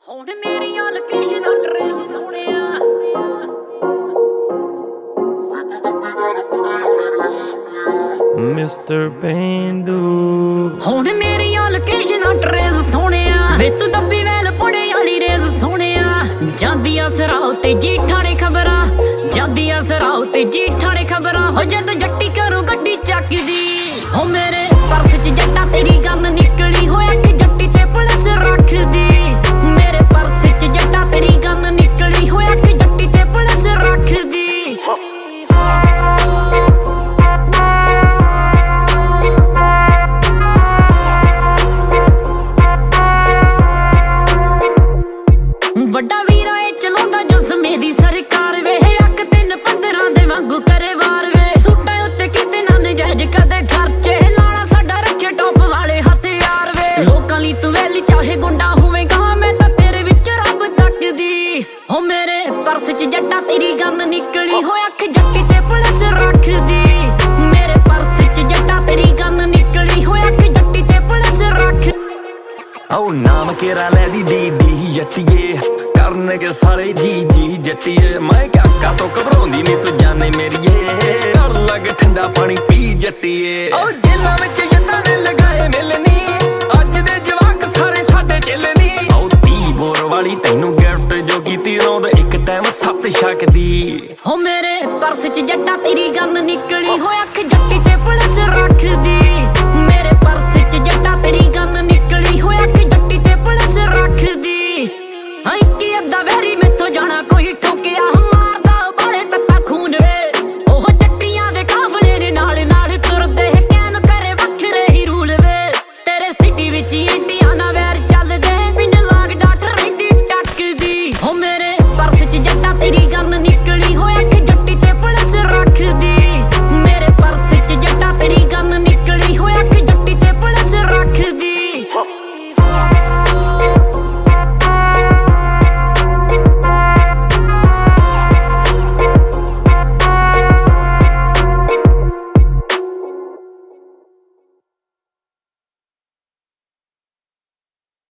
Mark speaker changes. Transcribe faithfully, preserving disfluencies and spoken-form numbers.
Speaker 1: ਹੁਣ ਮੇਰੀਆਂ ਲੋਕੇਸ਼ਨਾਂ ਟਰੇਸ ਸੋਹਣਿਆ
Speaker 2: ਮਿਸਟਰ ਪੇਂਡੂ
Speaker 1: ਹੁਣ ਮੇਰੀਆਂ ਲੋਕੇਸ਼ਨਾਂ ਟਰੇਸ ਸੋਹਣਿਆ ਵੇ ਤੂੰ ਦੱਬੀ ਵੈਲ ਪੁੜੇ ਵਾਲੀ ਰੇਸ ਸੋਹਣਿਆ ਜਾਂਦੀਆਂ ਸਰਾਉ ਤੇ ਜੀਠਾਣੇ ਖਬਰਾਂ ਜਾਂਦੀਆਂ ਸਰਾਉ ਤੇ ਜੀਠਾਣੇ ਖਬਰਾਂ ਹੋ ਜਦ ਜੱਟੀ ਕਰੋ ਗੱਡੀ ਚੱਕਦੀ ਹੋ ਮੇਰੇ ਪਰਸ ਚ ਜੱਟਾ ਤੇਰੀ ਗੰਨ ਨਿਕਲੀ ਹੋਇਆ ਕਿ ਜੱਟੀ ਤੇ ਪੁਲਿਸ ਰੱਖਦੀ ਮੇਰੇ ਪਰਸ ਚ ਜੱਟਾ ਤੇਰੀ ਗੰਨ ਨਿਕਲੀ ਹੋਇਆ ਕਿ ਜੱਟੀ ਤੇ ਪੁਲਿਸ ਰੱਖਦੀ ਵੱਡਾ ਵੀਰਾ ਇਹ ਚਲਾਉਂਦਾ ਜੋ ਸਮੇਂ ਦੀ ਸਰਕਾਰ ਵੇ ਅੱਖ ਤਿੰਨ ਪੰਦਰਾਂ ਦੇ ਵਾਂਗੂ ਕਰੇ ਵਾਰ ਵੇ ਸੂਟਾਂ ਉੱਤੇ ਕਿਤੇ ਨਾ ਨਜਾਇਜ਼ ਕਦੇ ਖਰਚੇ ਲਾਣਾ ਸਾਡਾ ਰੱਖੇ ਟੌਪ ਵਾਲੇ ਹਥਿਆਰ ਵੇ ਲੋਕਾਂ ਲਈ ਤੂੰ ਵੈਲੀ ਚਾਹੇ ਗੁੰਡਾ ਹੋਵੇਗਾ ਮੈਂ ਤਾਂ ਤੇਰੇ ਵਿੱਚ ਰੱਬ ਤੱਕਦੀ ਹੋ ਮੇਰੇ ਪਰਸ ਚ ਜੱਟਾ ਤੇਰੀ ਗੰਨ ਨਿਕਲੀ ਹੋਇਆ ਅੱਖ ਜੱਟੀ ਤੇ ਪੁਲਿਸ ਰੱਖਦੀ ਮੇਰੇ ਪਰਸ ਚ ਜੱਟਾ ਤੇਰੀ ਗੰਨ ਨਿਕਲੀ ਹੋਇਆ ਅੱਖ ਜੱਟੀ ਤੇ ਪੁਲਿਸ ਰੱਖ
Speaker 2: ਆਉ ਨਾਮ ਕੇਰਾ ਲੈ ਦੀ ਡੀ ਡੀ ਜੱਟੀਏ ਕਰਨੇ ਕੇ ਸਾਲੇ ਜੀ ਜੀ ਜੱਟੀਏ ਮੈਂ ਕਾਕਾ ਤੋਂ ਘਬਰਾਉਂਦੀ ਨਹੀਂ ਤੂੰ ਜਾਣੇ ਮੇਰੀਏ ਕਰ ਲੱਗ ਠੰਡਾ ਪਾਣੀ ਪੀ ਜੱਟੀਏ ਓ ਜੇਲਾਂ ਵਿੱਚ ਜੱਟਾਂ ਨੇ ਲਗਾਏ ਮਿਲਣੀ ਅੱਜ ਦੇ ਜਵਾਕ ਸਾਰੇ ਸਾਡੇ ਚੇਲਣੀ ਓ ਤੀ ਬੋਰ ਵਾਲੀ ਤੈਨੂੰ ਗਿਫਟ ਜੋ ਕੀਤੀ ਰੋਂਦ ਇੱਕ ਟਾਈਮ ਸੱਤ ਛਕਦੀ
Speaker 1: ਹੋ ਮੇਰੇ ਪਰਸ ਚ ਜੱਟਾ ਤੇਰੀ ਗੰਨ ਨਿਕਲੀ ਹੋਇਆ